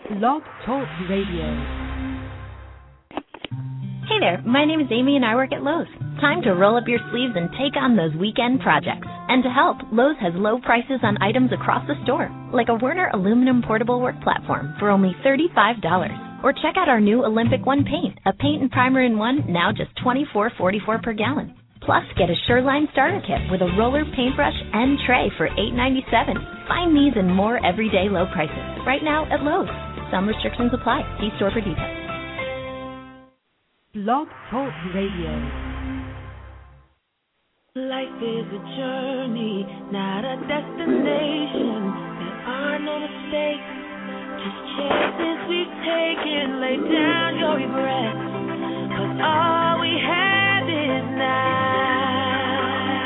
Blog Talk Radio. Hey there, my name is Amy and I work at Lowe's. Time to roll up your sleeves and take on those weekend projects. And to help, Lowe's has low prices on items across the store, like a Werner aluminum portable work platform for only $35. Or check out our new Olympic One paint, a paint and primer in one, now just $24.44 per gallon. Plus, get a Sureline starter kit with a roller, paintbrush, and tray for $8.97. Find these and more everyday low prices right now at Lowe's. Some restrictions apply. See store for details. Blog Talk Radio. Life is a journey, not a destination. There are no mistakes, just chances we've taken. Lay down your regrets, 'cause all we have is now.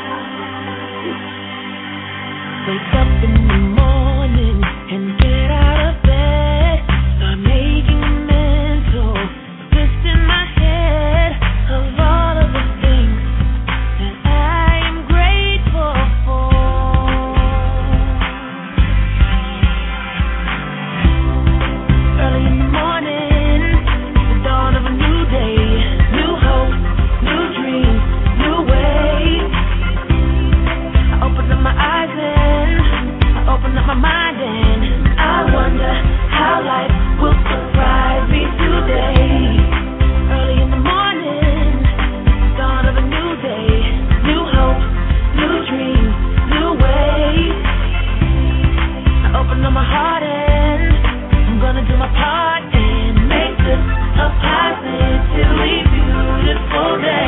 Wake up in the morning and get out of bed. Start making a mental list in my head of all of the things that I am grateful for. Early in the morning, the dawn of a new day, new hope, new dreams, new ways. I open up my eyes and I open up my mind and I wonder how life will surprise me today. Early in the morning, dawn of a new day, new hope, new dreams, new ways. I open up my heart and I'm gonna do my part and make this a positively beautiful day.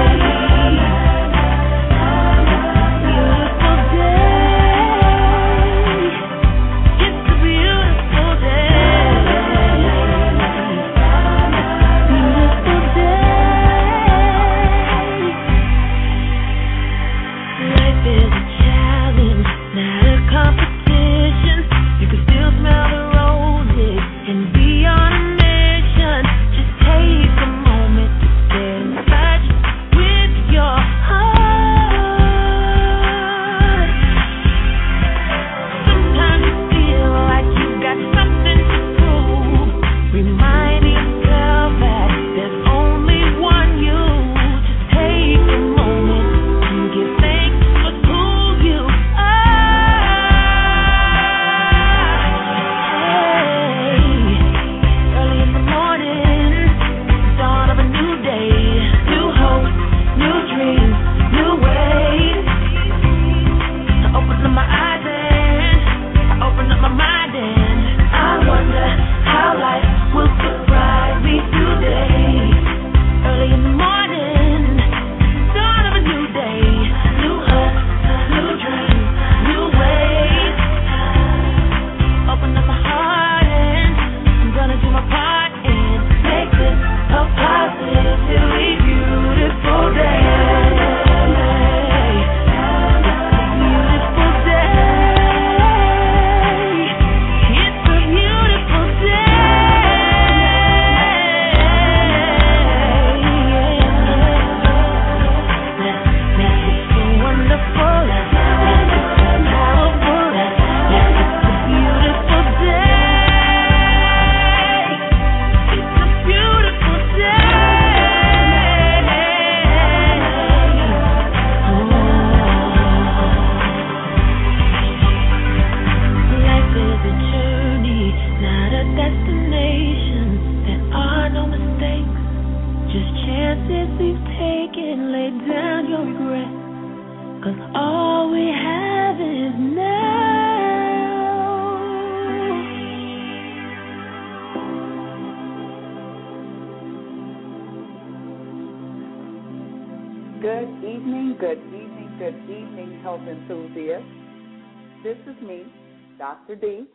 Health enthusiasts. This is me, Dr. D,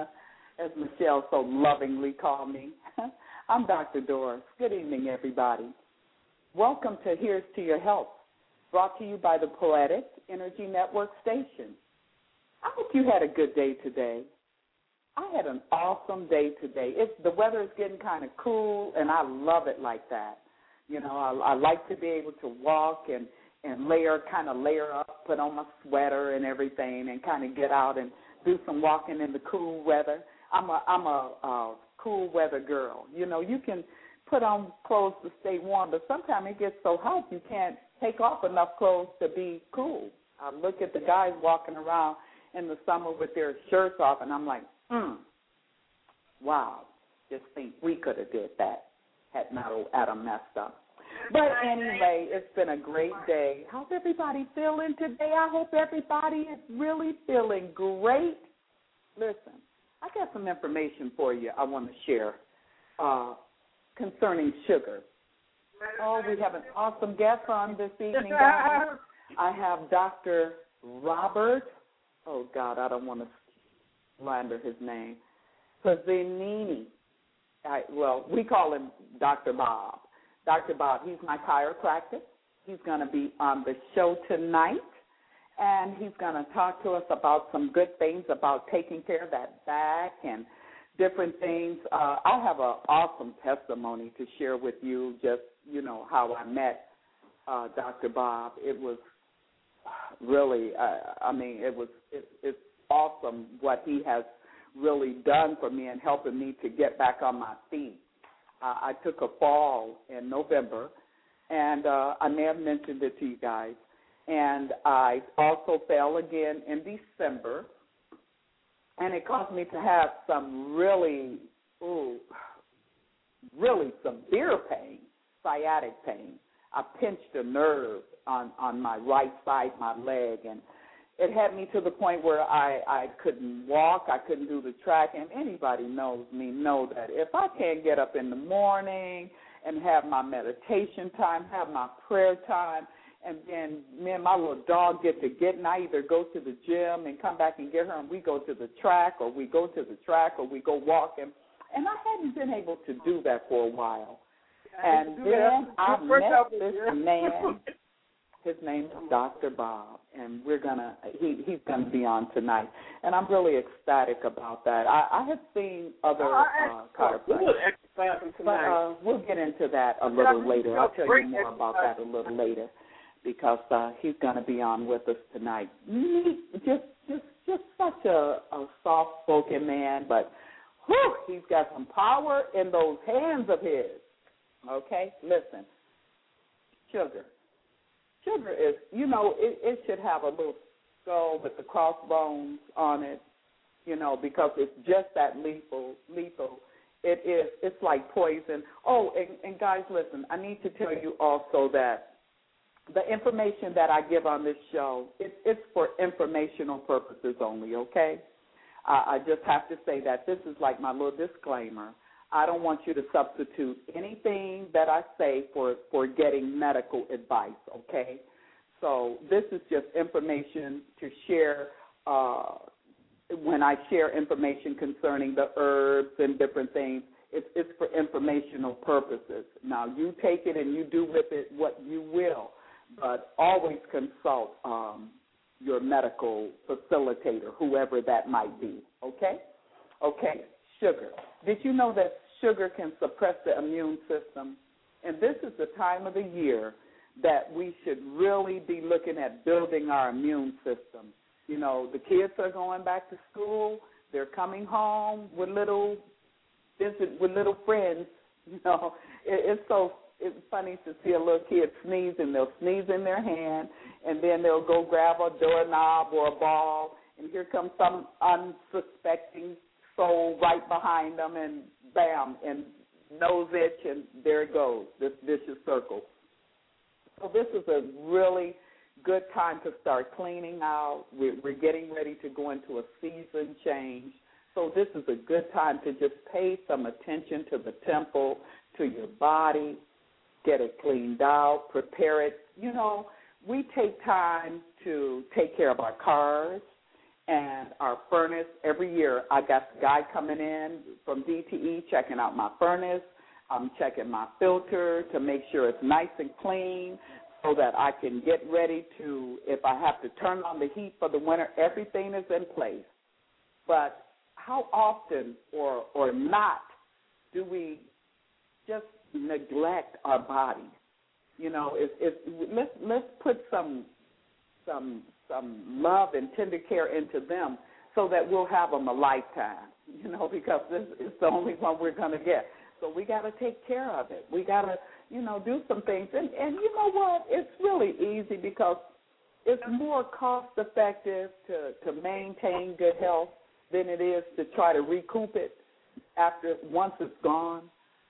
as Michelle so lovingly called me. I'm Dr. Doris. Good evening, everybody. Welcome to Here's to Your Health, brought to you by the Poetic Energy Network station. I hope you had a good day today. I had an awesome day today. The weather is getting kind of cool, and I love it like that. You know, I like to be able to walk and layer up, put on my sweater and everything, and kind of get out and do some walking in the cool weather. I'm a cool weather girl. You know, you can put on clothes to stay warm, but sometimes it gets so hot you can't take off enough clothes to be cool. I look at the guys walking around in the summer with their shirts off, and I'm like, wow, just think we could have did that had not Adam messed up. But anyway, it's been a great day. How's everybody feeling today? I hope everybody is really feeling great. Listen, I got some information for you I want to share concerning sugar. Oh, we have an awesome guest on this evening, guys. I have Dr. Robert, oh, God, I don't want to slander his name, Pizzanini. Well, we call him Dr. Bob. Dr. Bob, he's my chiropractor. He's going to be on the show tonight, and he's going to talk to us about some good things about taking care of that back and different things. I have an awesome testimony to share with you, just, you know, how I met Dr. Bob. It was really, it's awesome what he has really done for me and helping me to get back on my feet. I took a fall in November, and I may have mentioned it to you guys, and I also fell again in December, and it caused me to have some really severe pain, sciatic pain. I pinched a nerve on my right side, my leg, and it had me to the point where I couldn't walk, I couldn't do the track, and anybody knows me know that if I can't get up in the morning and have my meditation time, have my prayer time, and then me and my little dog get to get, and I either go to the gym and come back and get her, and we go to the track, or we go to the track, or we go walking, and I hadn't been able to do that for a while. And then I met this man. His name is Dr. Bob, and he's gonna be on tonight, and I'm really ecstatic about that. I have seen other chiropractors, but we'll get into that a little later. I'll tell you more about that a little later, because he's gonna be on with us tonight. Just such a soft-spoken man, but whew, he's got some power in those hands of his. Okay, listen, sugar. Sugar is, you know, it should have a little skull with the crossbones on it, you know, because it's just that lethal. It's like poison. Oh, and guys, listen, I need to tell you also that the information that I give on this show, it's for informational purposes only, okay? I just have to say that this is like my little disclaimer. I don't want you to substitute anything that I say for getting medical advice, okay? So this is just information to share when I share information concerning the herbs and different things. It's for informational purposes. Now, you take it and you do with it what you will, but always consult your medical facilitator, whoever that might be, okay? Okay. Sugar. Did you know that sugar can suppress the immune system? And this is the time of the year that we should really be looking at building our immune system. You know, the kids are going back to school. They're coming home with little friends. You know, it's funny to see a little kid sneeze, and they'll sneeze in their hand, and then they'll go grab a doorknob or a ball, and here comes some unsuspecting soul right behind them, and bam, and nose itch, and there it goes, this vicious circle. So this is a really good time to start cleaning out. We're getting ready to go into a season change. So this is a good time to just pay some attention to the temple, to your body, get it cleaned out, prepare it. You know, we take time to take care of our cars and our furnace. Every year I got the guy coming in from DTE checking out my furnace. I'm checking my filter to make sure it's nice and clean so that I can get ready to, if I have to turn on the heat for the winter, everything is in place. But how often or not do we just neglect our bodies? You know, let's put some love and tender care into them so that we'll have them a lifetime. because this is the only one we're going to get. So we got to take care of it. We got to, do some things. And you know what? It's really easy because it's more cost-effective to maintain good health than it is to try to recoup it once it's gone.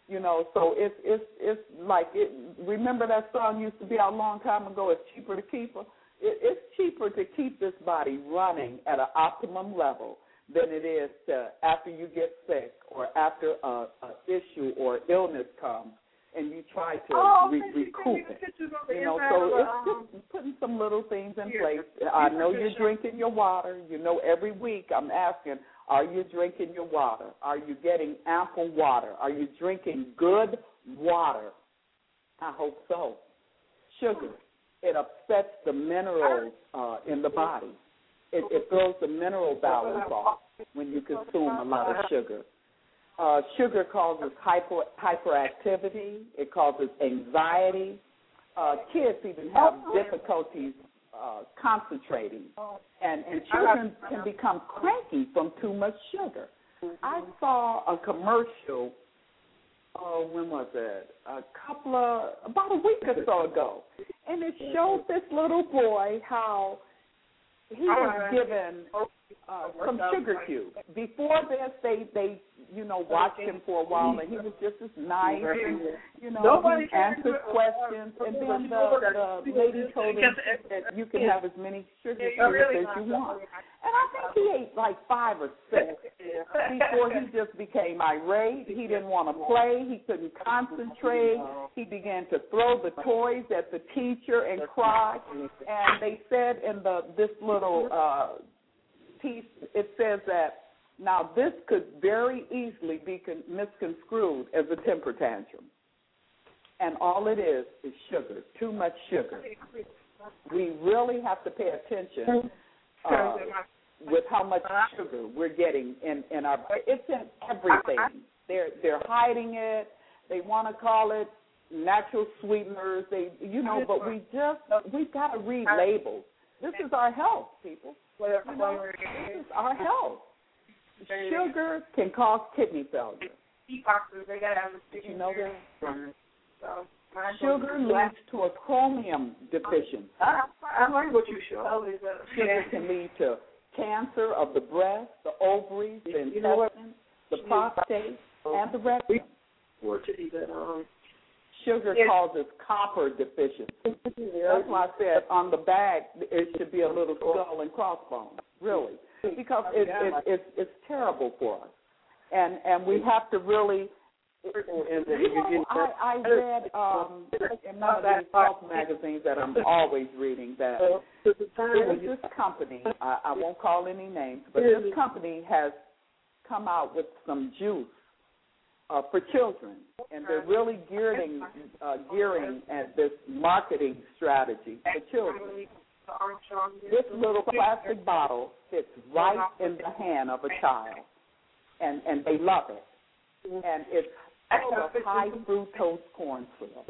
So it's like remember that song used to be out a long time ago, It's Cheaper to Keep Her? It's cheaper to keep this body running at an optimum level than it is to after you get sick or after a issue or illness comes and you try to recoup it. So it's just putting some little things in place. I know you're drinking your water. Every week I'm asking, are you drinking your water? Are you getting ample water? Are you drinking good water? I hope so. Sugar, it upsets the minerals in the body. It throws the mineral balance off when you consume a lot of sugar. Sugar causes hyperactivity. It causes anxiety. Kids even have difficulties concentrating. And children can become cranky from too much sugar. I saw a commercial, when was it? About a week or so ago. And it showed this little boy how he was given some sugar cubes. Before this, they watched him for a while, and he was just as nice, and, he answered questions, and then the lady told him that you can have as many sugar cubes as you want. And I think he ate like 5 or 6 before he just became irate. He didn't want to play. He couldn't concentrate. He began to throw the toys at the teacher and cry. And they said in this little piece, it says that now this could very easily be misconstrued as a temper tantrum. And all it is sugar, too much sugar. We really have to pay attention with how much sugar we're getting in our. It's in everything. They're hiding it. They want to call it natural sweeteners. But we've got to read labels. This is our health, people. This is our health. Sugar can cause kidney failure. Did you know that? Sugar leads to a chromium deficiency. I learned what you showed. Sugar can lead to cancer of the breast, the ovaries, the intestines, the prostate, and the rectum. Sugar causes copper deficiency. That's why I said on the bag it should be a little skull and crossbones, really, because it's terrible for us, and we have to really. I read in one of these health magazines that I'm always reading that there's this company, I won't call any names, but this company has come out with some juice for children, and they're really gearing at this marketing strategy for children. This little plastic bottle fits right in the hand of a child, and they love it. And it's high fructose corn syrup.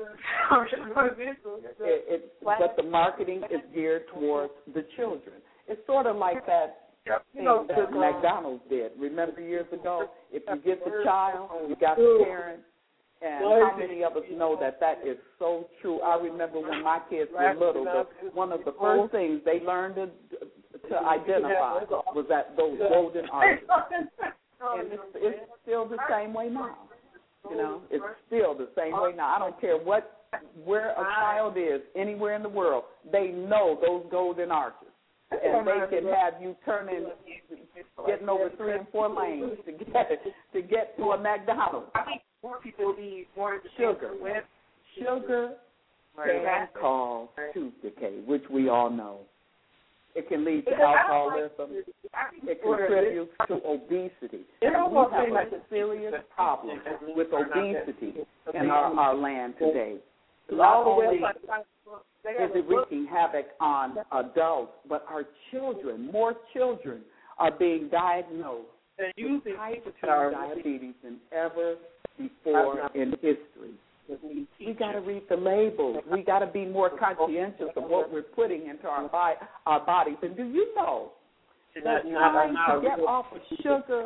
But the marketing is geared towards the children. It's sort of like that thing that McDonald's did. Remember years ago, if you get the child, you got the parent. And how many of us know that is so true? I remember when my kids were little, one of the first things they learned to identify was that those golden arches. And it's still the same way now. It's still the same way now. I don't care where a child is, anywhere in the world, they know those golden arches. And they can have you getting over 3 and 4 lanes to get to a McDonald's. More people need more sugar. Sugar can cause tooth decay, which we all know. It can lead to alcoholism. It contributes to obesity. We have a serious problem with obesity in our land today. Not only is it wreaking havoc on adults, but our children, more children, are being diagnosed with type 2 diabetes than ever before in history. We got to read the labels. We got to be more conscientious of what we're putting into our bodies. And do you know that trying to get off of sugar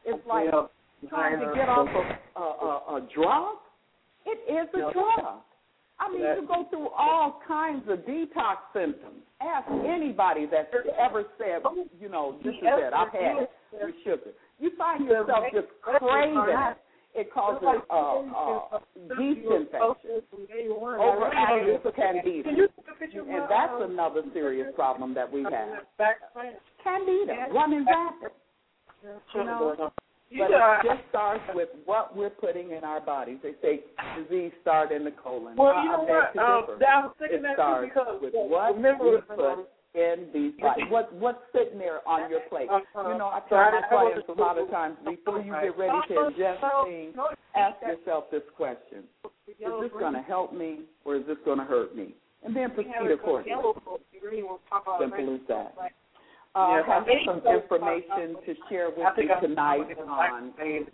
It's like trying to get off a drug. It is a drug. I mean, you go through all kinds of detox symptoms. Ask anybody that's ever said, you know, this is it, I've had it with sugar. You find yourself just craving it. It causes yeast infection, overactive candida. And that's another serious problem that we have. Candida, running rapid. You know? But it just starts with what we're putting in our bodies. They say disease starts in the colon. Well, you know what? It starts with what we put in these bodies. What's sitting there on your plate? You know, I tell my clients a lot of times, before you get ready to ingest things, ask yourself this question. Is this going to help me or is this going to hurt me? And then proceed accordingly. Simple as that. I have some information to share with you tonight on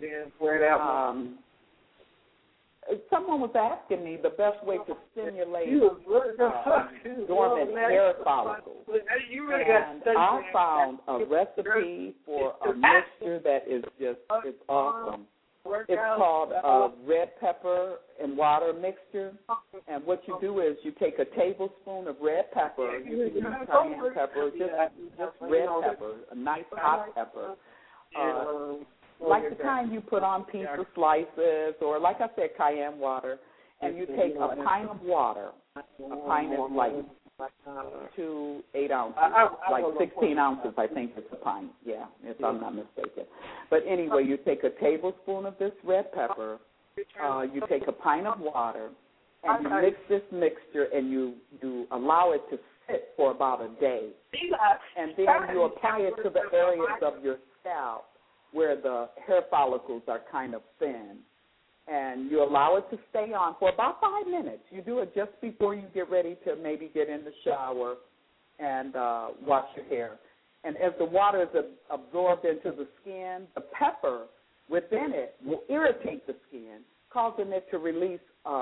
someone was asking me the best way to stimulate dormant hair follicles. And I found a recipe for a mixture that is just it's awesome. It's called red pepper and water mixture. And what you do is you take a tablespoon of red pepper, you can use cayenne pepper, just red pepper, a nice hot pepper, like the kind you put on pizza slices, or like I said, cayenne water, and you take a pint of water. A pint is like 2 8-ounces, like 16 ounces, I think it's a pint. Yeah, if I'm not mistaken. But anyway, you take a tablespoon of this red pepper, you take a pint of water, and you mix this mixture, and you allow it to sit for about a day. And then you apply it to the areas of your scalp where the hair follicles are kind of thin. And you allow it to stay on for about 5 minutes. You do it just before you get ready to maybe get in the shower and wash your hair. And as the water is absorbed into the skin, the pepper within it will irritate the skin, causing it to release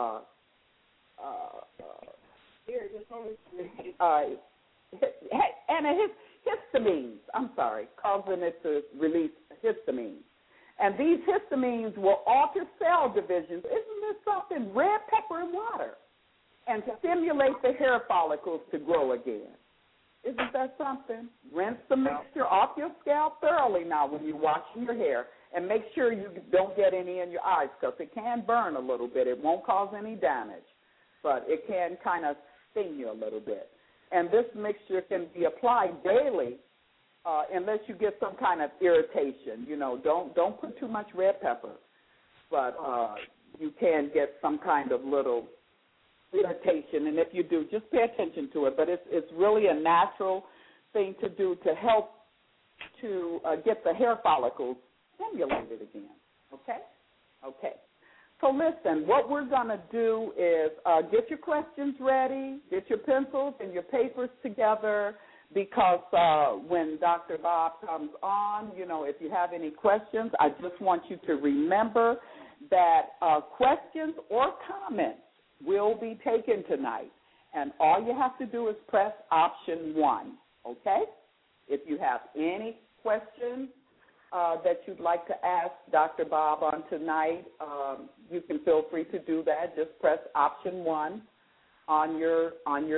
histamines. I'm sorry, causing it to release histamines. And these histamines will alter cell divisions. Isn't this something? Red pepper and water. And stimulate the hair follicles to grow again. Isn't that something? Rinse the mixture off your scalp thoroughly now when you're washing your hair. And make sure you don't get any in your eyes, because it can burn a little bit. It won't cause any damage, but it can kind of sting you a little bit. And this mixture can be applied daily unless you get some kind of irritation. You know, don't put too much red pepper, but you can get some kind of little irritation. And if you do, just pay attention to it. But it's really a natural thing to do to help to get the hair follicles stimulated again. Okay? Okay. So listen, what we're going to do is get your questions ready, get your pencils and your papers together, because when Dr. Bob comes on, you know, if you have any questions, I just want you to remember that questions or comments will be taken tonight. And all you have to do is press option 1, okay? If you have any questions that you'd like to ask Dr. Bob on tonight, you can feel free to do that. Just press option 1 on your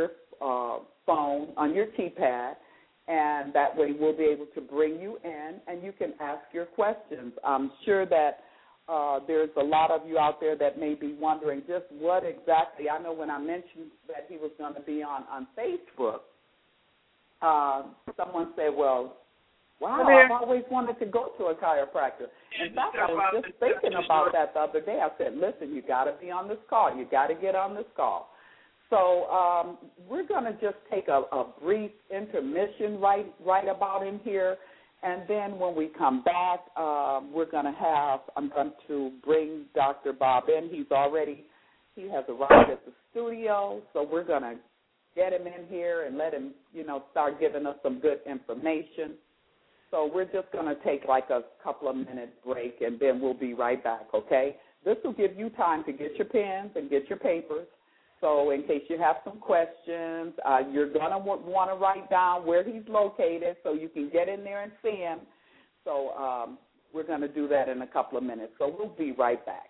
phone, on your keypad, and that way we'll be able to bring you in and you can ask your questions. I'm sure that there's a lot of you out there that may be wondering just what exactly. I know when I mentioned that he was going to be on Facebook, someone said, well, wow, I've always wanted to go to a chiropractor. In fact, I was just thinking about that the other day. I said, listen, you got to be on this call. You got to get on this call. So we're going to just take a brief intermission right about in here. And then when we come back, I'm going to bring Dr. Bob in. He has arrived at the studio. So we're going to get him in here and let him, start giving us some good information. So we're just going to take like a couple of minute break, and then we'll be right back, okay? This will give you time to get your pens and get your papers. So in case you have some questions, you're going to want to write down where he's located so you can get in there and see him. So We're going to do that in a couple of minutes, so we'll be right back.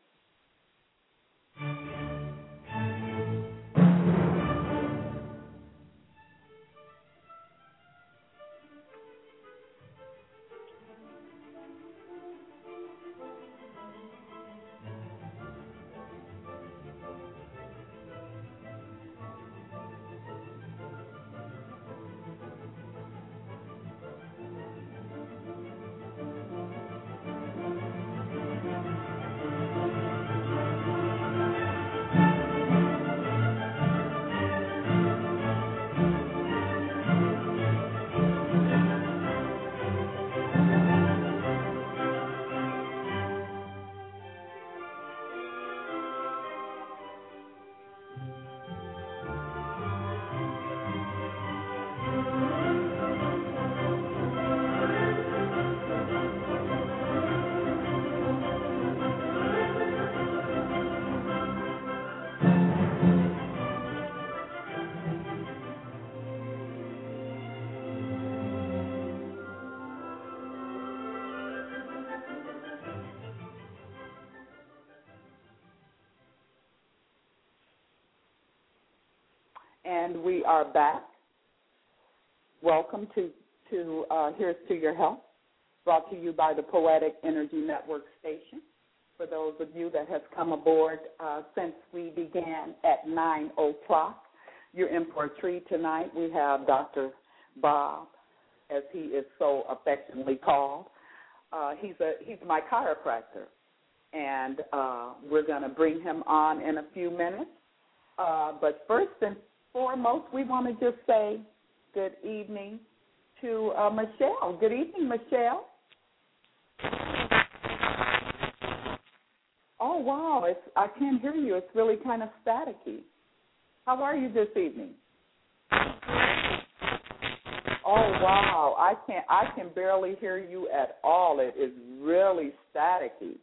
And we are back. Welcome to Here's to Your Health, brought to you by the Poetic Energy Network station. For those of you that have come aboard since we began at 9 o'clock, you're in for a treat tonight. We have Dr. Bob, as he is so affectionately called. He's my chiropractor, and we're going to bring him on in a few minutes. But first and foremost, we want to just say good evening to Michelle. Good evening, Michelle. Oh, wow, I can't hear you. It's really kind of staticky. How are you this evening? Oh, wow, I can barely hear you at all. It is really staticky.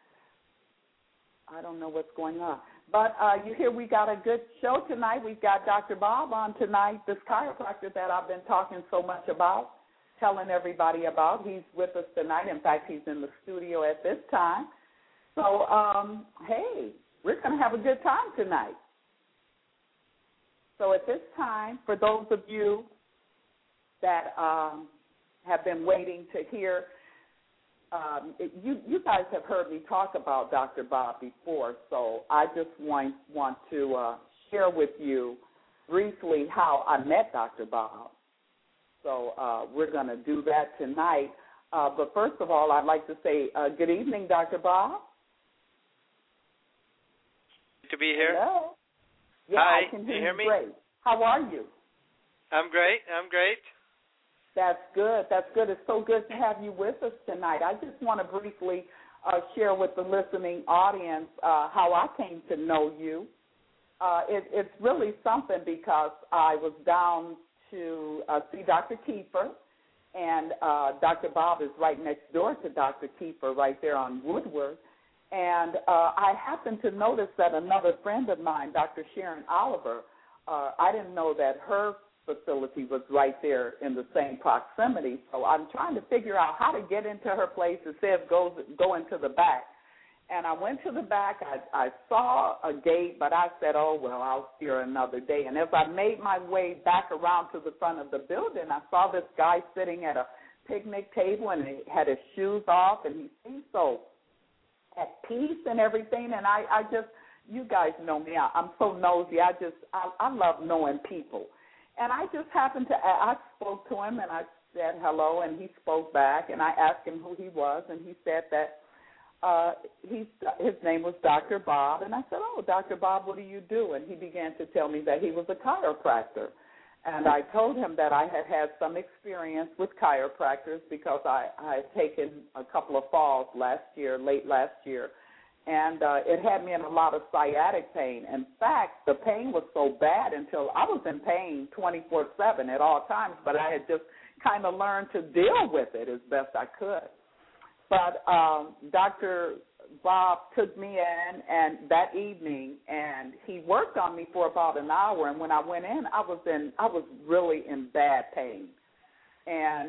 I don't know what's going on. But you hear we got a good show tonight. We've got Dr. Bob on tonight, this chiropractor that I've been talking so much about, telling everybody about. He's with us tonight. In fact, he's in the studio at this time. So, hey, we're going to have a good time tonight. So at this time, for those of you that have been waiting to hear, you guys have heard me talk about Dr. Bob before, so I just want to share with you briefly how I met Dr. Bob. So we're going to do that tonight. But first of all, I'd like to say good evening, Dr. Bob. Good to be here. Hello. Yeah, Hi, I can you hear me? Great. How are you? I'm great. That's good. That's good. It's so good to have you with us tonight. I just want to briefly share with the listening audience how I came to know you. It's really something because I was down to see Dr. Kiefer, and Dr. Bob is right next door to Dr. Kiefer right there on Woodward. And I happened to notice that another friend of mine, Dr. Sharon Oliver, I didn't know that her facility was right there in the same proximity. So I'm trying to figure out how to get into her place. It says go into the back. And I went to the back. I saw a gate, but I said, oh, well, I'll steer another day. And as I made my way back around to the front of the building, I saw this guy sitting at a picnic table, and he had his shoes off, and he seemed so at peace and everything. And I just, you guys know me, I'm so nosy. I love knowing people. And I just happened to, I spoke to him, and I said hello, and he spoke back, and I asked him who he was, and he said that his name was Dr. Bob. And I said, oh, Dr. Bob, what do you do? And he began to tell me that he was a chiropractor. And I told him that I had had some experience with chiropractors because I had taken a couple of falls late last year, and it had me in a lot of sciatic pain. In fact, the pain was so bad until I was in pain 24/7 at all times, but I had just kind of learned to deal with it as best I could. But Dr. Bob took me in and that evening, and he worked on me for about an hour. And when I went in, I was really in bad pain. And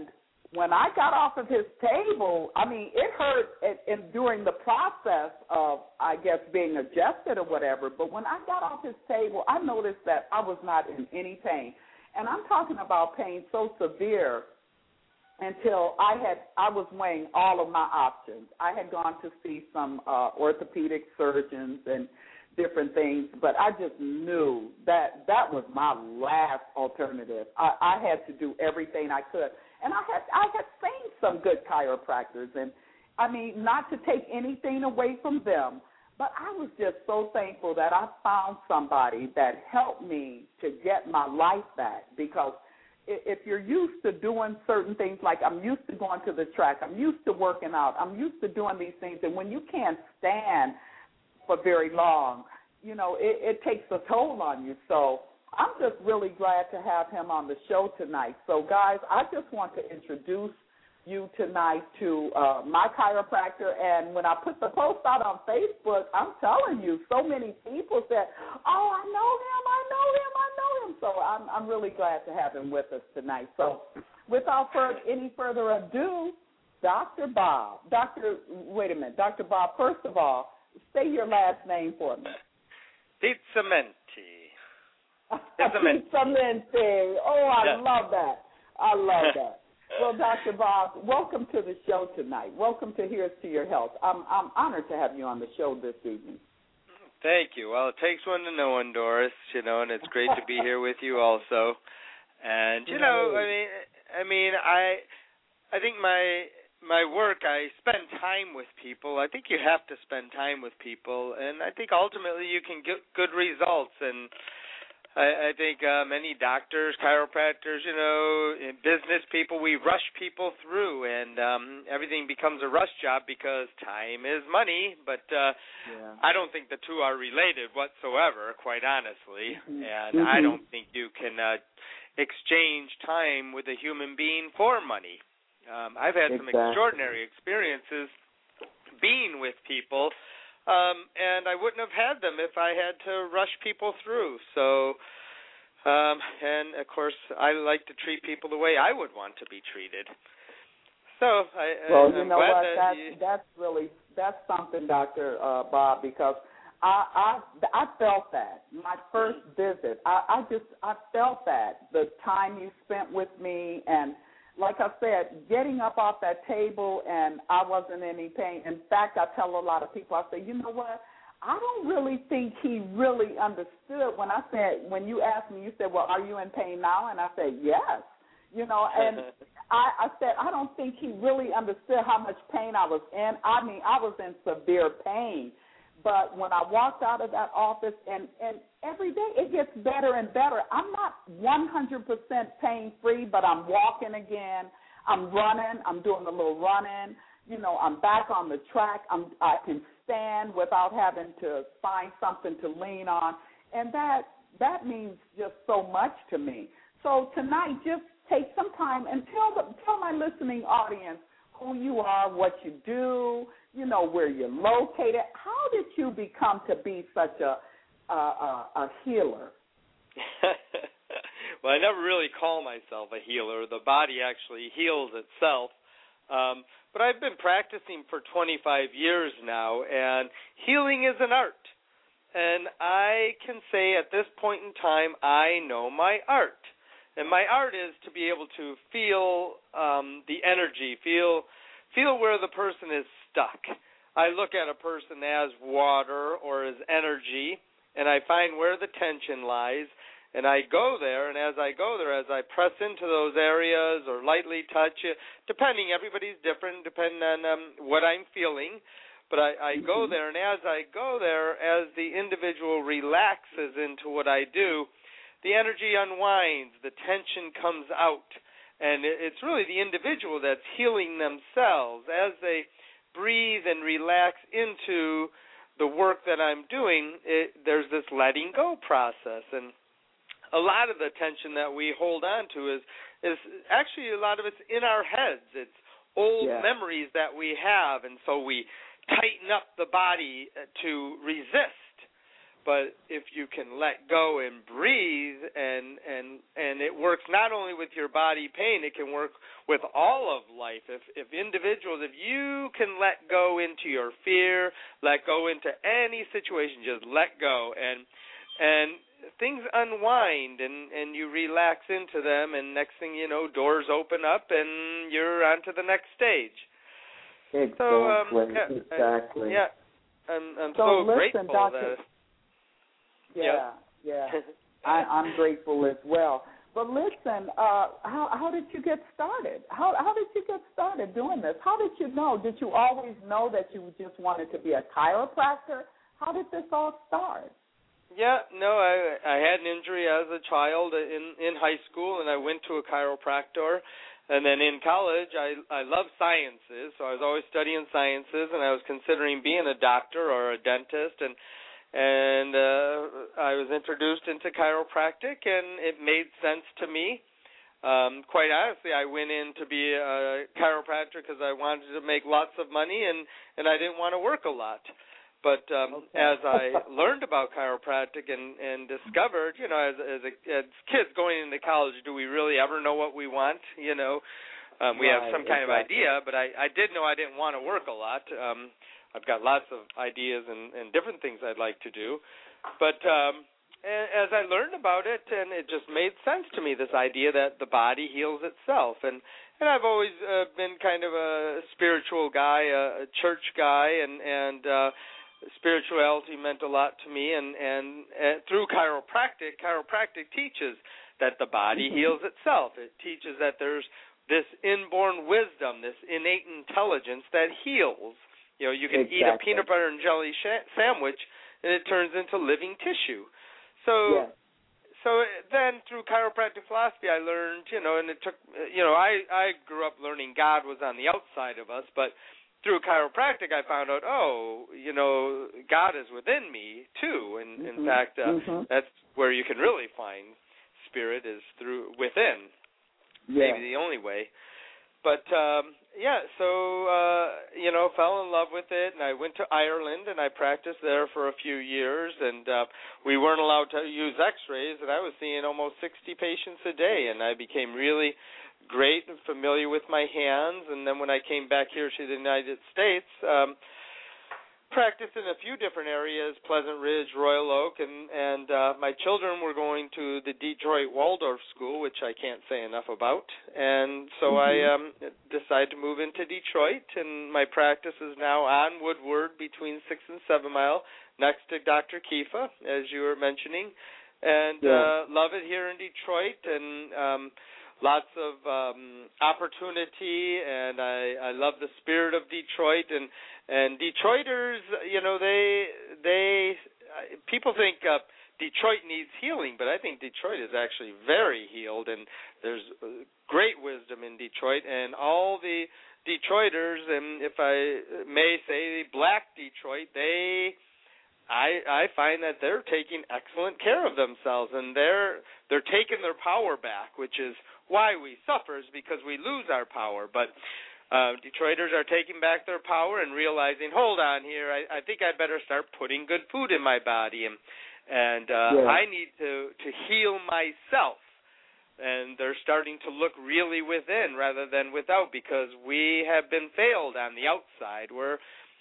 when I got off of his table, I mean, it hurt during the process of, I guess, being adjusted or whatever. But when I got off his table, I noticed that I was not in any pain. And I'm talking about pain so severe until I was weighing all of my options. I had gone to see some orthopedic surgeons and different things, but I just knew that was my last alternative. I had to do everything I could. And I had seen some good chiropractors, and, I mean, not to take anything away from them, but I was just so thankful that I found somebody that helped me to get my life back, because if you're used to doing certain things, like I'm used to going to the track, I'm used to working out, I'm used to doing these things, and when you can't stand for very long, you know, it takes a toll on you. So I'm just really glad to have him on the show tonight. So, guys, I just want to introduce you tonight to my chiropractor. And when I put the post out on Facebook, I'm telling you, so many people said, oh, I know him. So I'm really glad to have him with us tonight. So without any further ado, Dr. Bob. Dr. Bob, first of all, say your last name for me. Pizzamenti. Pizzamenti. Oh, I love that. I love that. Well, Dr. Bob, welcome to the show tonight. Welcome to Here's to Your Health. I'm honored to have you on the show this evening. Thank you. Well, it takes one to know one, Doris, you know, and it's great to be here with you also. And, you know, I think my work, I spend time with people. I think you have to spend time with people, and I think ultimately you can get good results. And I think many doctors, chiropractors, you know, business people, we rush people through, and everything becomes a rush job because time is money. But I don't think the two are related whatsoever, quite honestly. And I don't think you can exchange time with a human being for money. I've had some extraordinary experiences being with people, and I wouldn't have had them if I had to rush people through. So, and, of course, I like to treat people the way I would want to be treated. So, you know what, that's something, Dr. Bob, because I felt that. My first visit, I felt that, the time you spent with me, and like I said, getting up off that table, and I wasn't in any pain. In fact, I tell a lot of people, I say, you know what, I don't really think he really understood when you asked me, you said, well, are you in pain now? And I said, yes. You know, and I said, I don't think he really understood how much pain I was in. I mean, I was in severe pain. But when I walked out of that office, and every day it gets better and better. I'm not 100% pain-free, but I'm walking again. I'm running. I'm doing a little running. You know, I'm back on the track. I can stand without having to find something to lean on. And that means just so much to me. So tonight, just take some time and tell my listening audience who you are, what you do, you know, where you're located. How did you become to be such a healer? Well, I never really call myself a healer. The body actually heals itself. But I've been practicing for 25 years now, and healing is an art. And I can say at this point in time, I know my art. And my art is to be able to feel the energy, feel where the person is stuck. I look at a person as water or as energy, and I find where the tension lies, and I go there, and as I go there, as I press into those areas or lightly touch it, everybody's different, depending on what I'm feeling, but I go there, and as I go there, as the individual relaxes into what I do, the energy unwinds, the tension comes out, and it's really the individual that's healing themselves. As they breathe and relax into the work that I'm doing, there's this letting go process, and a lot of the tension that we hold on to is actually a lot of it's in our heads. It's old memories that we have, and so we tighten up the body to resist. But if you can let go and breathe, and it works not only with your body pain, it can work with all of life. If individuals, if you can let go into your fear, let go into any situation, just let go, and things unwind, and you relax into them, and next thing you know, doors open up, and you're on to the next stage. Exactly. So, exactly. I'm so listen, grateful Dr. that. Yeah. I'm grateful as well. But listen, how did you get started? How did you get started doing this? How did you know? Did you always know that you just wanted to be a chiropractor? How did this all start? Yeah, no, I had an injury as a child in high school, and I went to a chiropractor. And then in college, I love sciences, so I was always studying sciences, and I was considering being a doctor or a dentist, and I was introduced into chiropractic, and it made sense to me. Quite honestly, I went in to be a chiropractor because I wanted to make lots of money, and I didn't want to work a lot. But as I learned about chiropractic and discovered, you know, as kids going into college, do we really ever know what we want? You know, we have some kind of idea, but I did know I didn't want to work a lot. I've got lots of ideas and different things I'd like to do. But as I learned about it, and it just made sense to me, this idea that the body heals itself. And I've always been kind of a spiritual guy, a church guy, and spirituality meant a lot to me. And through chiropractic teaches that the body heals itself. It teaches that there's this inborn wisdom, this innate intelligence that heals. You know, you can eat a peanut butter and jelly sandwich, and it turns into living tissue. So then through chiropractic philosophy, I learned, you know, and it took, you know, I grew up learning God was on the outside of us, but through chiropractic, I found out, you know, God is within me too. And in fact, that's where you can really find spirit is through within. Maybe the only way. But you know, fell in love with it, and I went to Ireland, and I practiced there for a few years, and we weren't allowed to use x-rays, and I was seeing almost 60 patients a day, and I became really great and familiar with my hands. And then when I came back here to the United States, practiced in a few different areas, Pleasant Ridge, Royal Oak, and my children were going to the Detroit Waldorf School, which I can't say enough about. And so I decided to move into Detroit, and my practice is now on Woodward between 6 and 7 Mile, next to Dr. Kifa, as you were mentioning. And love it here in Detroit, and lots of opportunity, and I love the spirit of Detroit, and Detroiters, you know, they people think Detroit needs healing, but I think Detroit is actually very healed, and there's great wisdom in Detroit, and all the Detroiters, and if I may say, Black Detroit, I find that they're taking excellent care of themselves, and they're taking their power back, which is why we suffer, is because we lose our power. But Detroiters are taking back their power and realizing, hold on here, I think I better start putting good food in my body, and I need to heal myself. And they're starting to look really within rather than without, because we have been failed on the outside. We're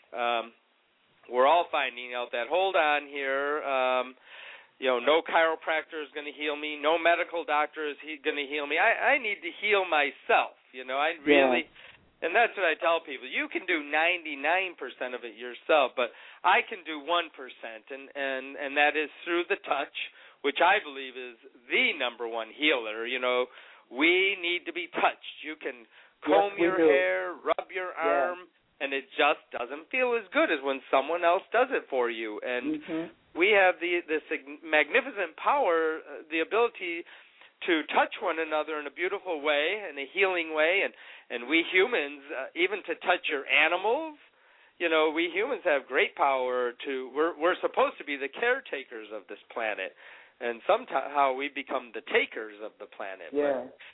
all finding out that, hold on here, you know, no chiropractor is going to heal me, no medical doctor is going to heal me. I need to heal myself, you know. I really, and that's what I tell people. You can do 99% of it yourself, but I can do 1%, and that is through the touch, which I believe is the number one healer. You know, we need to be touched. You can comb your hair, rub your arm, and it just doesn't feel as good as when someone else does it for you. And we have this magnificent power, the ability to touch one another in a beautiful way, in a healing way, and we humans, even to touch your animals, you know, we humans have great power we're supposed to be the caretakers of this planet, and somehow we become the takers of the planet.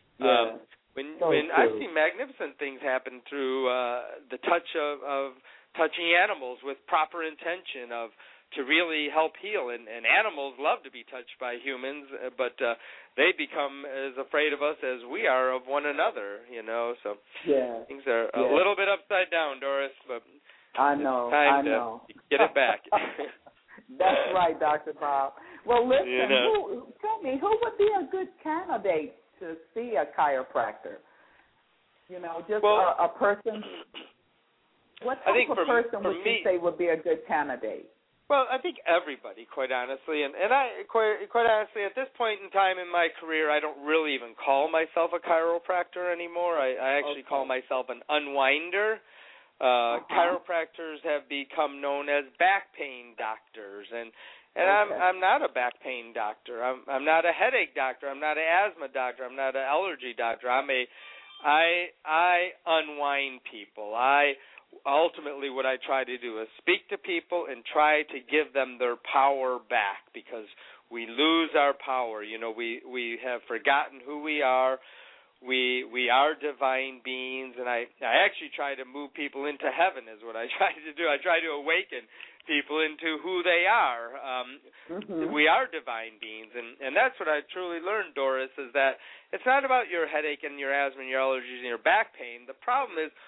When I see magnificent things happen through the touch of touching animals with proper intention to really help heal. And animals love to be touched by humans, but they become as afraid of us as we are of one another, So things are a little bit upside down, Doris, but I know. to get it back. That's right, Dr. Bob. Well, listen, tell me, who would be a good candidate to see a chiropractor? A person. What type of person would you say would be a good candidate? Well, I think everybody, quite honestly, and I quite honestly, at this point in time in my career, I don't really even call myself a chiropractor anymore. I actually call myself an unwinder. Chiropractors have become known as back pain doctors, and I'm not a back pain doctor. I'm not a headache doctor. I'm not an asthma doctor. I'm not an allergy doctor. I unwind people. Ultimately, what I try to do is speak to people and try to give them their power back, because we lose our power. We have forgotten who we are. We are divine beings, and I actually try to move people into heaven is what I try to do. I try to awaken people into who they are. We are divine beings, and that's what I truly learned, Doris, is that it's not about your headache and your asthma and your allergies and your back pain. The problem is,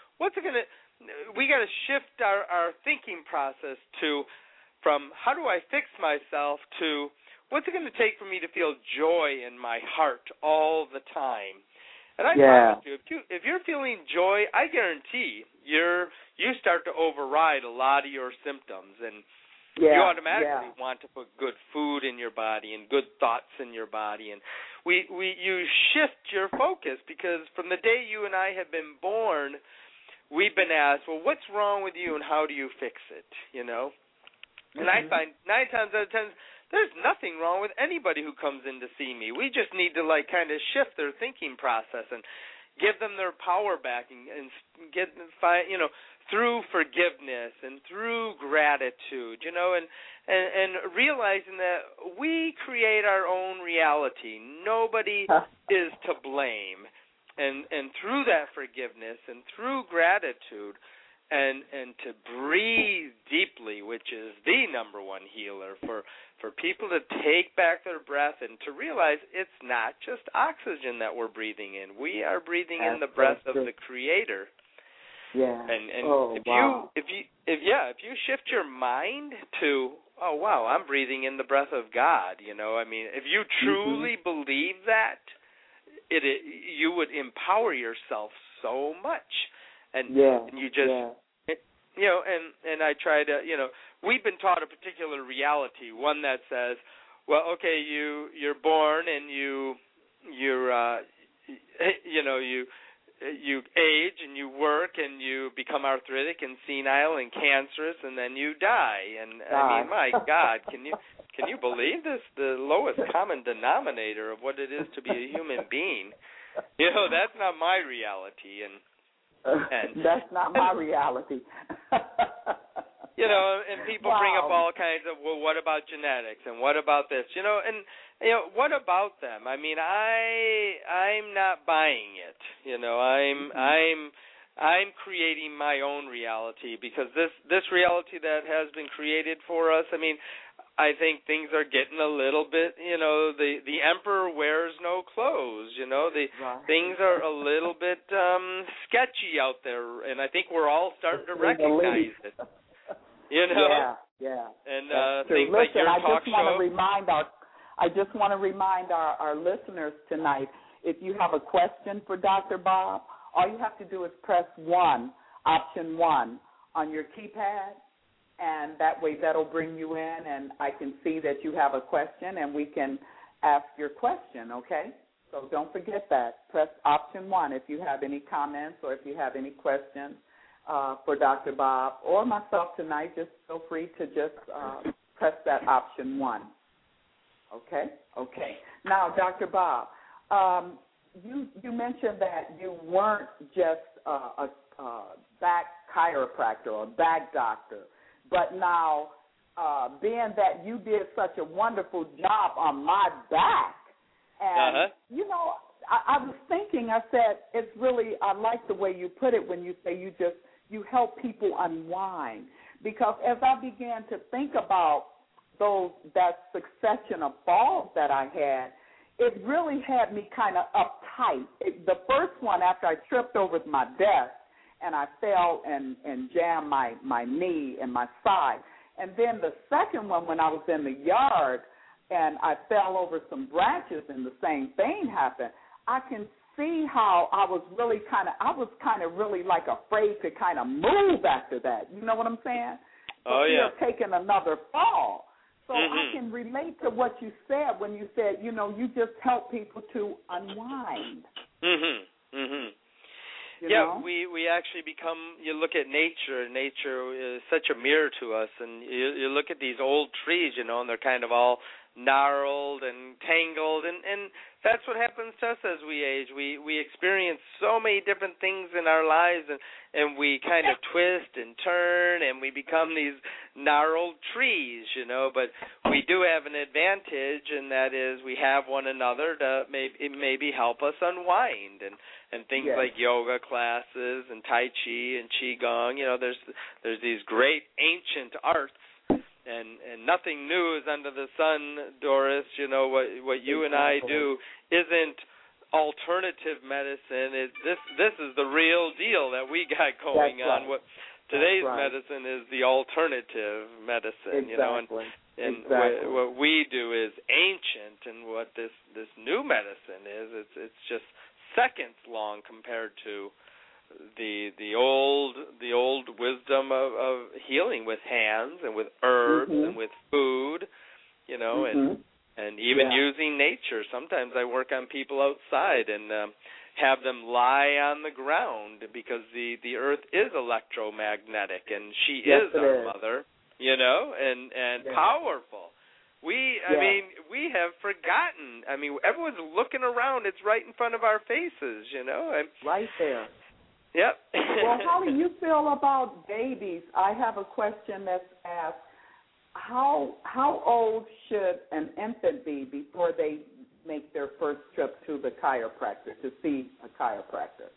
we got to shift our thinking process from how do I fix myself to what's it going to take for me to feel joy in my heart all the time. And I promise you, if you're feeling joy, I guarantee you start to override a lot of your symptoms, and you automatically want to put good food in your body and good thoughts in your body, and you shift your focus, because from the day you and I have been born, we've been asked, well, what's wrong with you and how do you fix it? And I find 9 times out of 10. There's nothing wrong with anybody who comes in to see me. We just need to kind of shift their thinking process and give them their power back, and get through forgiveness and through gratitude, and realizing that we create our own reality. Nobody is to blame, and through that forgiveness and through gratitude. And to breathe deeply, which is the number one healer, for people to take back their breath and to realize it's not just oxygen that we're breathing in. We are breathing in the breath of the Creator. Yeah. And if you shift your mind to, oh wow, I'm breathing in the breath of God. If you truly believe that, you would empower yourself so much. And you just, and I try to, we've been taught a particular reality, one that says, well, okay, you're born and you age and you work and you become arthritic and senile and cancerous and then you die. And I mean, my God, can you believe this? The lowest common denominator of what it is to be a human being. That's not my reality. And that's not my reality. And people bring up all kinds of, well, what about genetics and what about this? And what about them? I mean, I'm not buying it. I'm creating my own reality, because this reality that has been created for us, I mean, I think things are getting a little bit, the emperor wears no clothes, things are a little bit sketchy out there, and I think we're all starting to recognize it. Yeah. And things like your talk show. I just want to remind our listeners tonight, if you have a question for Dr. Bob, all you have to do is press option 1 on your keypad. And that way that'll bring you in, and I can see that you have a question, and we can ask your question, okay? So don't forget that. Press option 1 if you have any comments or if you have any questions for Dr. Bob or myself tonight. Just feel free to just press that option 1, okay? Okay. Now, Dr. Bob, you mentioned that you weren't just a back chiropractor or back doctor. But now, being that you did such a wonderful job on my back, and, I was thinking, I said, I like the way you put it when you say you just you help people unwind. Because as I began to think about that succession of falls that I had, it really had me kind of uptight. The first one, after I tripped over my desk and I fell and jammed my knee and my side. And then the second one, when I was in the yard and I fell over some branches and the same thing happened, I can see how I was kind of really like afraid to kind of move after that. You know what I'm saying? Oh, yeah. Taking another fall. So I can relate to what you said when you said, you just help people to unwind. You know? We actually you look at nature. Nature is such a mirror to us, and you look at these old trees, and they're kind of all gnarled and tangled, and that's what happens to us as we age. We experience so many different things in our lives, and we kind of twist and turn, and we become these gnarled trees, but we do have an advantage, and that is we have one another to maybe help us unwind, and things like yoga classes and Tai Chi and Qigong. There's these great ancient arts. And nothing new is under the sun, Doris. What you and I do isn't alternative medicine. This is the real deal that we got going on. What today's medicine is the alternative medicine. And what we do is ancient, and what this new medicine is, it's just seconds long compared to the old wisdom of healing with hands and with herbs and with food, and even using nature. Sometimes I work on people outside and have them lie on the ground because the earth is electromagnetic, and she is our mother, and powerful. I mean, we have forgotten. I mean, everyone's looking around. It's right in front of our faces, right there. Yep. Well, how do you feel about babies? I have a question that's asked, how old should an infant be before they make their first trip to the chiropractor, to see a chiropractor?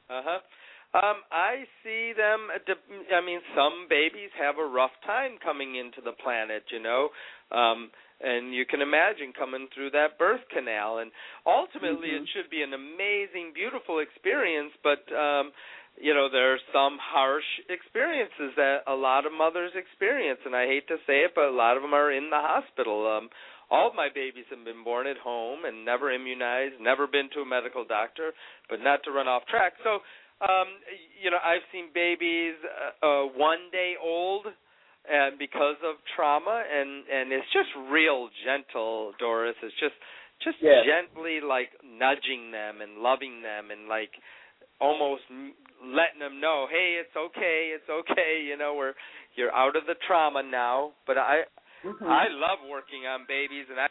I see them, some babies have a rough time coming into the planet, and you can imagine coming through that birth canal. And ultimately it should be an amazing, beautiful experience, but, there are some harsh experiences that a lot of mothers experience, and I hate to say it, but a lot of them are in the hospital. All of my babies have been born at home and never immunized, never been to a medical doctor, but not to run off track. So, I've seen babies 1 day old, and because of trauma, and it's just real gentle, Doris. It's just gently like nudging them and loving them and like almost letting them know, hey, it's okay, you're out of the trauma now. But I love working on babies, and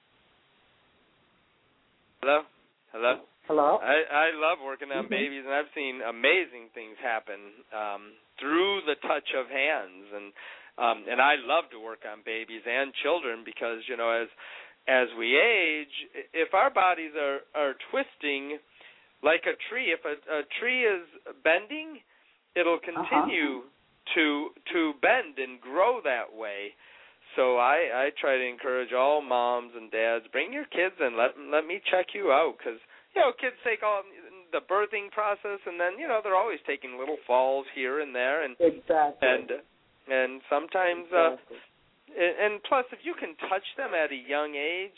Hello? I love working on babies, and I've seen amazing things happen through the touch of hands, and I love to work on babies and children because, as we age, if our bodies are twisting like a tree, if a tree is bending, it'll continue to bend and grow that way. So I try to encourage all moms and dads, bring your kids and let me check you out, because kids take all the birthing process, and then they're always taking little falls here and there, and and sometimes and plus if you can touch them at a young age,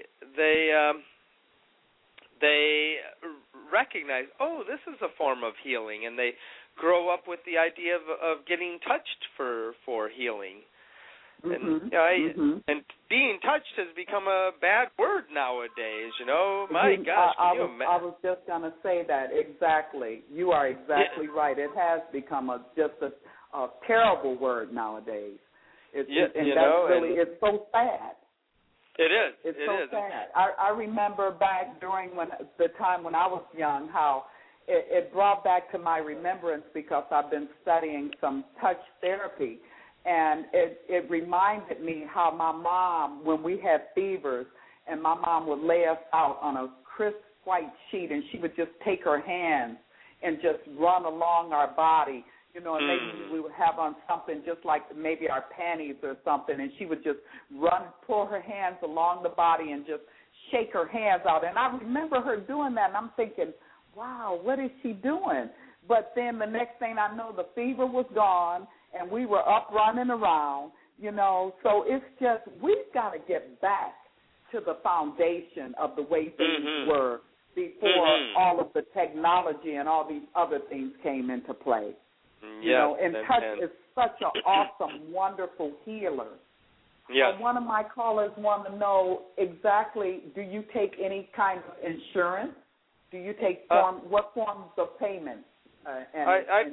they recognize, oh, this is a form of healing, and they grow up with the idea of getting touched for healing. And and being touched has become a bad word nowadays. My gosh! I was just going to say that exactly. You are exactly right. It has become just a terrible word nowadays. It's so sad. It is. It's so sad. I remember back during the time when I was young, how it brought back to my remembrance because I've been studying some touch therapy. And it reminded me how my mom, when we had fevers, and my mom would lay us out on a crisp white sheet, and she would just take her hands and just run along our body, you know, and maybe we would have on something just like maybe our panties or something, and she would just pull her hands along the body and just shake her hands out. And I remember her doing that, and I'm thinking, wow, what is she doing? But then the next thing I know, the fever was gone, and we were up running around, you know. So it's just we've got to get back to the foundation of the way things were before all of the technology and all these other things came into play. You know, and touch is such an awesome, wonderful healer. Yes. One of my callers want to know exactly, do you take any kind of insurance? Do you take what forms of payment? I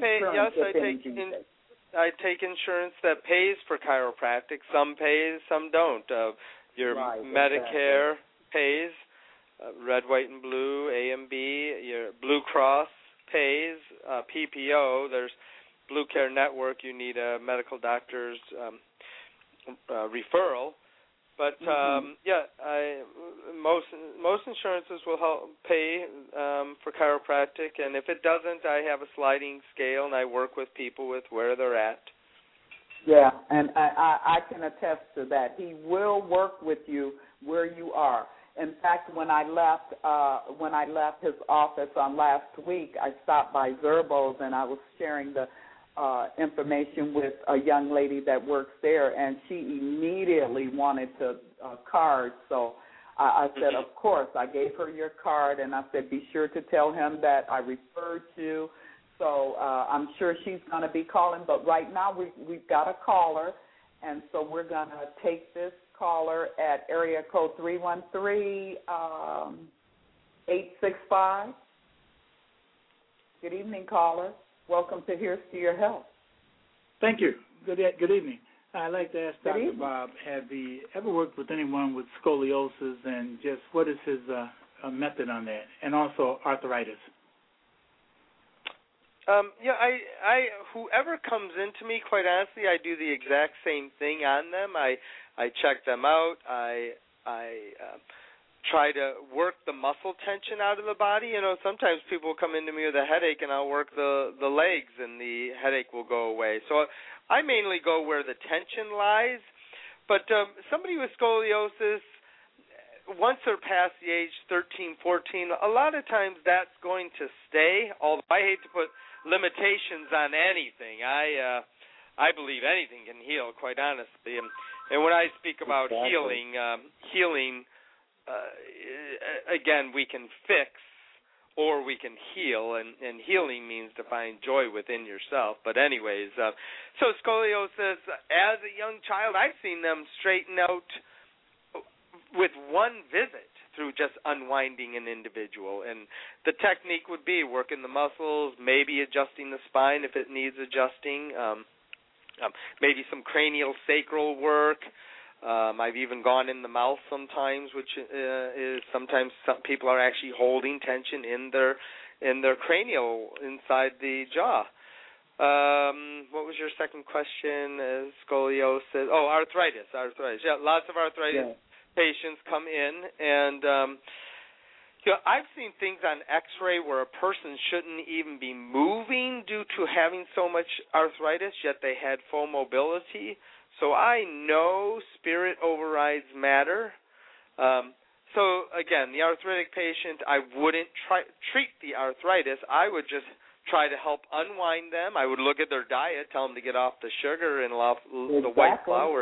take insurance that pays for chiropractic. Some pays, some don't. Your Medicare pays, red, white, and blue, A and B. Your Blue Cross pays, PPO. There's Blue Care Network. You need a medical doctor's referral. But most insurances will help pay for chiropractic, and if it doesn't, I have a sliding scale, and I work with people with where they're at. Yeah, and I can attest to that. He will work with you where you are. In fact, when I left his office on last week, I stopped by Zerbo's, and I was sharing the information with a young lady that works there, and she immediately wanted a card. So I said, of course. I gave her your card, and I said, be sure to tell him that I referred you. So I'm sure she's going to be calling. But right now we've got a caller, and so we're going to take this caller at area code 313-865. Good evening, caller. Welcome to Here's to Your Health. Thank you. Good evening. I'd like to ask Dr. Bob, have he ever worked with anyone with scoliosis, and just what is his method on that, and also arthritis? I whoever comes into me, quite honestly, I do the exact same thing on them. I check them out. I try to work the muscle tension out of the body. You know, sometimes people come into me with a headache, and I'll work the legs, and the headache will go away. So I mainly go where the tension lies. But somebody with scoliosis, once they're past the age 13, 14, a lot of times that's going to stay, although I hate to put limitations on anything. I believe anything can heal, quite honestly. And when I speak about healing, again, we can fix or we can heal, and healing means to find joy within yourself. But anyways, so scoliosis, as a young child, I've seen them straighten out with one visit through just unwinding an individual. And the technique would be working the muscles, maybe adjusting the spine if it needs adjusting, maybe some cranial sacral work. I've even gone in the mouth sometimes, which is sometimes some people are actually holding tension in their cranial inside the jaw. What was your second question? Scoliosis. Oh, arthritis. Yeah, lots of arthritis patients come in, and I've seen things on X-ray where a person shouldn't even be moving due to having so much arthritis, yet they had full mobility. So I know spirit overrides matter. So, again, the arthritic patient, I wouldn't treat the arthritis. I would just try to help unwind them. I would look at their diet, tell them to get off the sugar and off the white flour,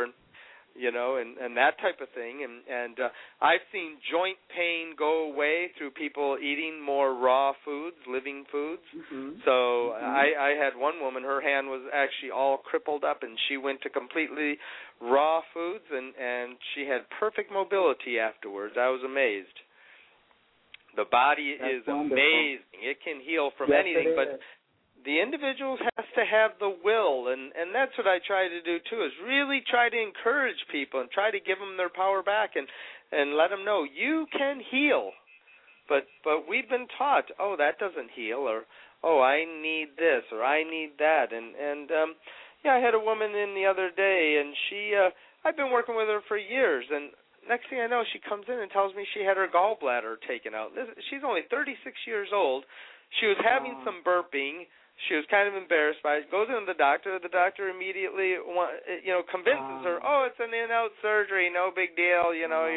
and that type of thing. And I've seen joint pain go away through people eating more raw foods, living foods. So I had one woman, her hand was actually all crippled up, and she went to completely raw foods, and she had perfect mobility afterwards. I was amazed. The body is amazing. It can heal from anything, but the individual has to have the will, and that's what I try to do, too, is really try to encourage people and try to give them their power back and let them know you can heal. But we've been taught, oh, that doesn't heal, or, oh, I need this, or I need that. And I had a woman in the other day, and I've been working with her for years, and next thing I know, she comes in and tells me she had her gallbladder taken out. She's only 36 years old. She was having some burping. She was kind of embarrassed by it. Goes into the doctor. The doctor immediately, convinces her, "Oh, it's an in-out surgery, no big deal.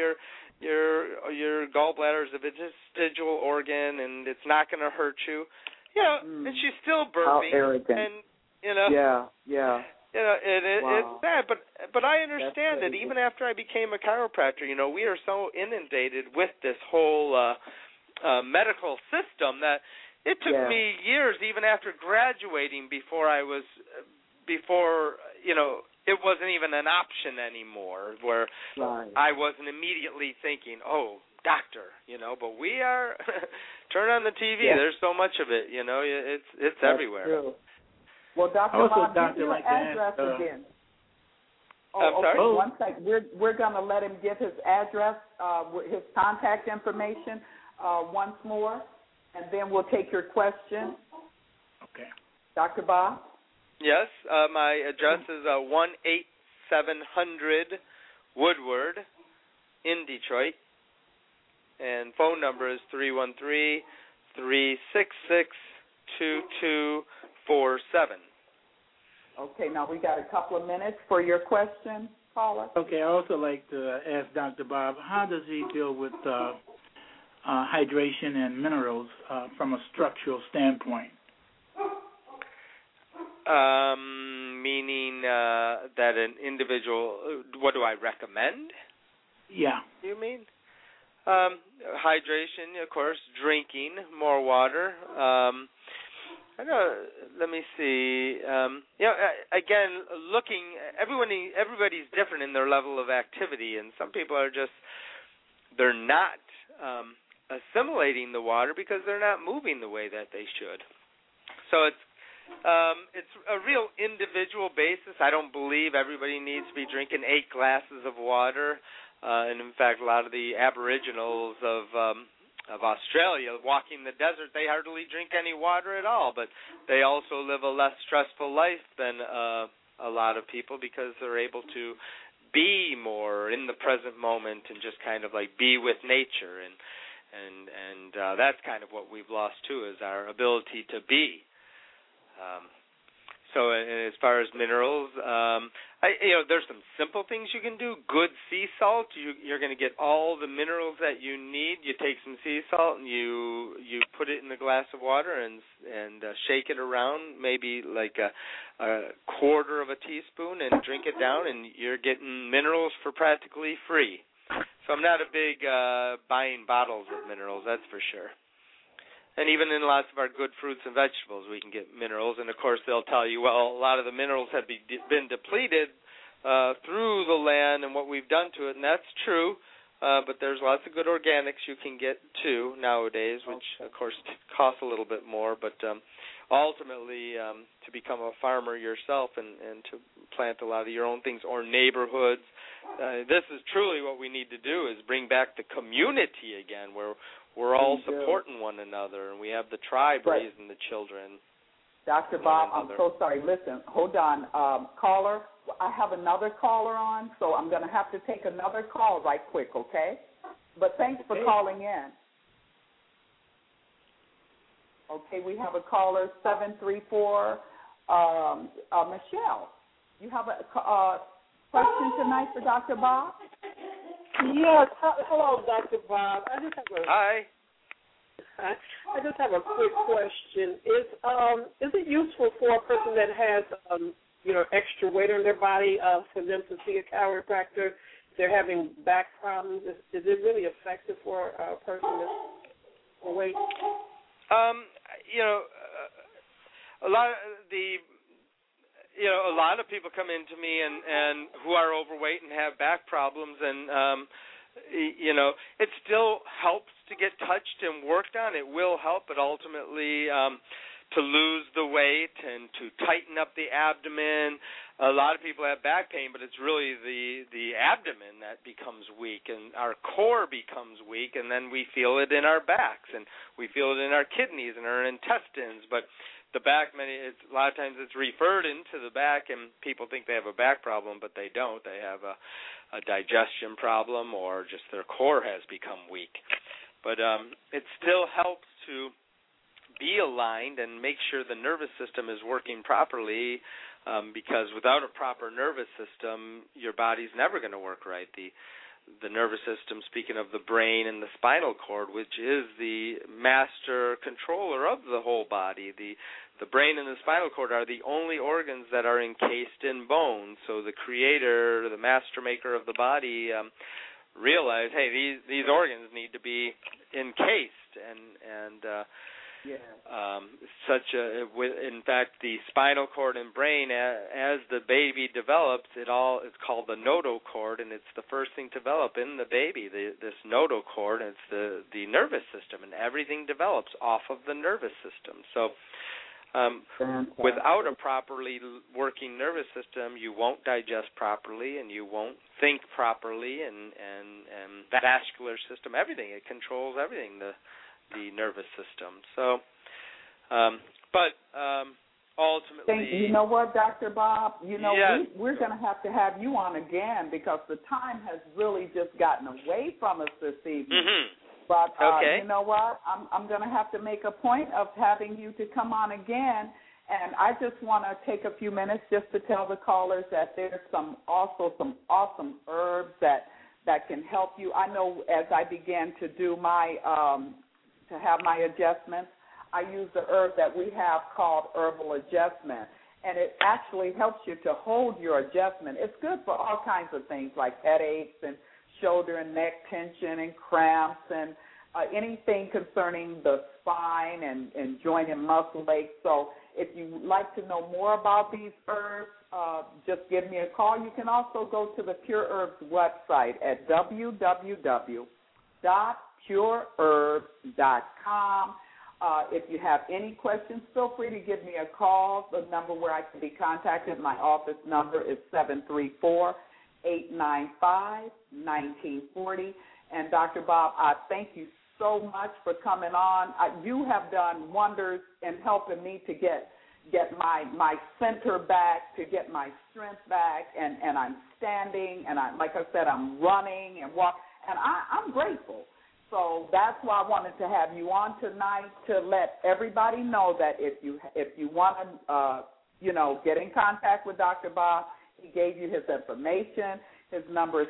Your gallbladder is a vestigial organ, and it's not going to hurt you." And she's still burping. How arrogant. And Yeah. It's sad, but I understand it. Even after I became a chiropractor, we are so inundated with this whole medical system that it took me years, even after graduating, before it wasn't even an option anymore, where I wasn't immediately thinking, "Oh, doctor," but we are. Turn on the TV. Yes. There's so much of it. It's That's everywhere. True. Well, Dr. Bob, give your address again. I'm sorry? Okay, 1 second. We're going to let him give his address, his contact information once more, and then we'll take your question. Okay. Dr. Bob? Yes, my address is 18700 Woodward in Detroit, and phone number is 313-366-2247. Okay, now we got a couple of minutes for your question, caller. Okay, I also like to ask Dr. Bob, how does he deal with hydration and minerals from a structural standpoint? Meaning that an individual, what do I recommend? Yeah. You mean? Hydration, of course, drinking more water. Let me see. Again, looking, everybody's different in their level of activity, and some people are they're not assimilating the water because they're not moving the way that they should. So it's a real individual basis. I don't believe everybody needs to be drinking 8 glasses of water. And in fact, a lot of the Aboriginals of Australia walking the desert, they hardly drink any water at all. But they also live a less stressful life than a lot of people because they're able to be more in the present moment and just kind of like be with nature. And that's kind of what we've lost too, is our ability to be. So as far as minerals, there's some simple things you can do. Good sea salt, you're going to get all the minerals that you need. You take some sea salt and you put it in a glass of water and shake it around, maybe like a quarter of a teaspoon, and drink it down, and you're getting minerals for practically free. So I'm not a big buying bottles of minerals, that's for sure. And even in lots of our good fruits and vegetables, we can get minerals. And, of course, they'll tell you, well, a lot of the minerals have been depleted through the land and what we've done to it, and that's true. But there's lots of good organics you can get, too, nowadays, which, of course, costs a little bit more. But ultimately, to become a farmer yourself and to plant a lot of your own things or neighborhoods, this is truly what we need to do, is bring back the community again, where we're all supporting one another, and we have the tribe raising the children. Dr. Bob, I'm so sorry. Listen, hold on. Caller, I have another caller on, so I'm going to have to take another call right quick, okay? But thanks for calling in. Okay, we have a caller, 734, Michelle. You have a question tonight for Dr. Bob? Yes. Hello, Dr. Bob. Hi. I just have a quick question. Is it useful for a person that has extra weight on their body for them to see a chiropractor if they're having back problems? Is it really effective for a person that's overweight? A lot of people come into me and who are overweight and have back problems, and it still helps to get touched and worked on. It will help, but ultimately to lose the weight and to tighten up the abdomen. A lot of people have back pain, but it's really the abdomen that becomes weak, and our core becomes weak, and then we feel it in our backs, and we feel it in our kidneys and our intestines. But the back, a lot of times it's referred into the back, and people think they have a back problem, but they don't. They have a digestion problem, or just their core has become weak. But it still helps to be aligned and make sure the nervous system is working properly, because without a proper nervous system, your body's never going to work right. The nervous system, speaking of the brain and the spinal cord, which is the master controller of the whole body. The brain and the spinal cord are the only organs that are encased in bone. So the creator, the master maker of the body, realized, hey, these organs need to be encased, in fact, the spinal cord and brain, as the baby develops, it's called the notochord, and it's the first thing to develop in the baby, this notochord, and it's the nervous system, and everything develops off of the nervous system. So without a properly working nervous system, you won't digest properly, and you won't think properly, and the vascular system, everything, it controls everything, the nervous system. So, but ultimately... You know what, Dr. Bob? Yes. We're going to have you on again, because the time has really just gotten away from us this evening. Mm-hmm. But okay. You know what? I'm going to have to make a point of having you to come on again, and I just want to take a few minutes just to tell the callers that there's some awesome herbs that can help you. I know as I began to do to have my adjustments, I use the herb that we have called Herbal Adjustment, and it actually helps you to hold your adjustment. It's good for all kinds of things like headaches and shoulder and neck tension and cramps and anything concerning the spine and joint and muscle aches. So if you'd like to know more about these herbs, just give me a call. You can also go to the Pure Herbs website at www.pureherbs.com. If you have any questions, feel free to give me a call. The number where I can be contacted, my office number is 734-895-1940. And Dr. Bob, I thank you so much for coming on. You have done wonders in helping me to get my center back, to get my strength back, and I'm standing, and like I said, I'm running and walking, and I'm grateful. So that's why I wanted to have you on tonight, to let everybody know that if you want to, get in contact with Dr. Bob, he gave you his information. His number is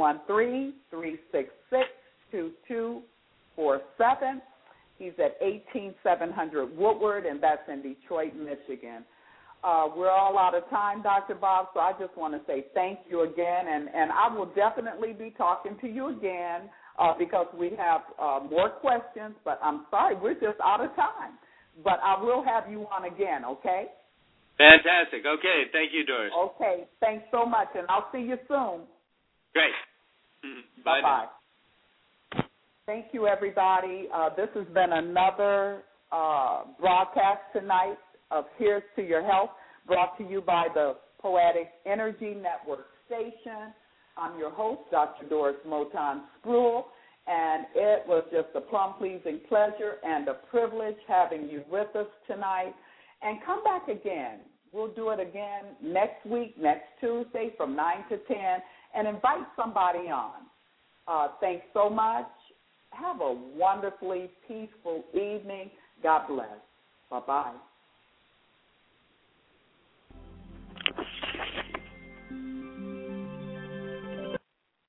313-366-2247. He's at 18700 Woodward, and that's in Detroit, Michigan. We're all out of time, Dr. Bob, so I just want to say thank you again, and I will definitely be talking to you again because we have more questions, but I'm sorry, we're just out of time. But I will have you on again, okay? Fantastic. Okay, thank you, Doris. Okay, thanks so much, and I'll see you soon. Great. Bye-bye. Thank you, everybody. This has been another broadcast tonight of Here's to Your Health, brought to you by the Poetic Energy Network Station. I'm your host, Dr. Doris Moton Spruill, and it was just a plum-pleasing pleasure and a privilege having you with us tonight. And come back again. We'll do it again next week, next Tuesday from 9 to 10, and invite somebody on. Thanks so much. Have a wonderfully peaceful evening. God bless. Bye-bye.